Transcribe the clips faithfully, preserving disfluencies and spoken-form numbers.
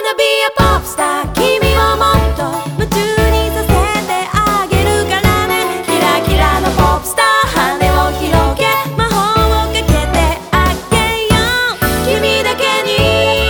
wanna be a pop star 君をもっと夢中にさせてあげるからねキラキラのポップスター羽を広げ魔法をかけてあげよう君だけに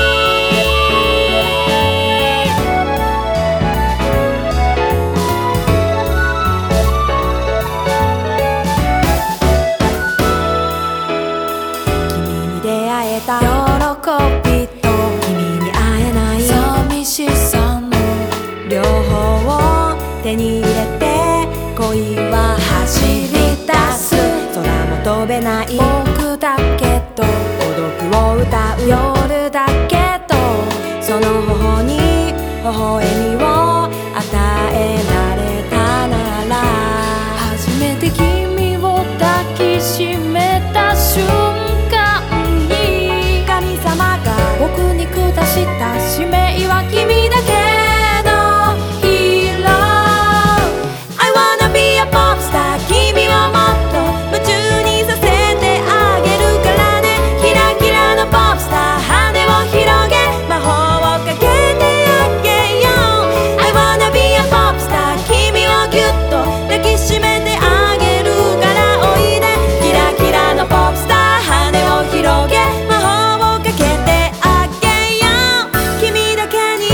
君に出会えた喜びと君に会えない寂しさの両方を手に入れて恋は走り出す空も飛べない僕だけと孤独を歌う夜だけとその頬に微笑みを与えられたなら初めて君を抱きしめた瞬間に神様が僕に下した使命は君だけのヒーロー I wanna be a pop star 君をもっと夢中にさせてあげるからねキラキラのポップスター羽を広げ魔法をかけてあげよう I wanna be a pop star 君をぎゅっと抱きしめてあげるからおいでキラキラのポップスター羽を広げ魔法をかけてあげよう君だけに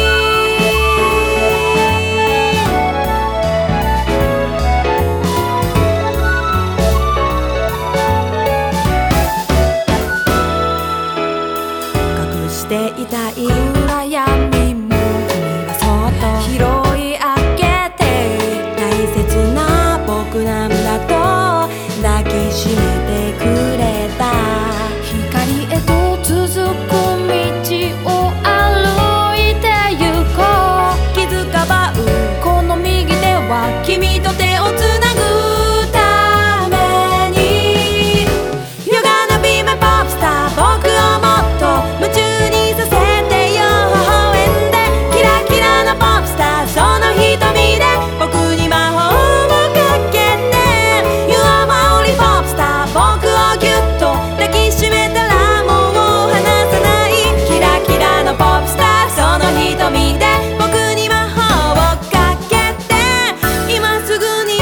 隠していたい羨みも君がそっと拾い上げて大切な僕なんだと抱きしめてくれた光へと続く道を歩いてゆこう気づかばうこの右手は君と手をつなぐために You're gonna be my pop star 僕をもっと夢中にさせてよ微笑んでキラキラのポップスターその瞳で僕に魔法をかけて You are my only pop star 僕をぎゅっと抱きしめたらもう離さないキラキラのポップスターその瞳で僕に魔法をかけて今すぐに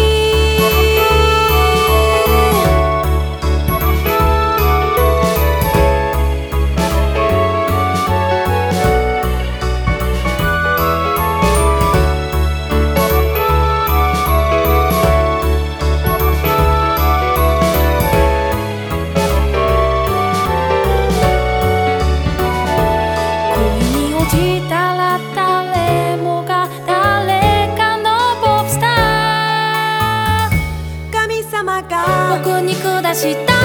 恋に落ちたら誰もが誰かのポップスター神様が僕に下した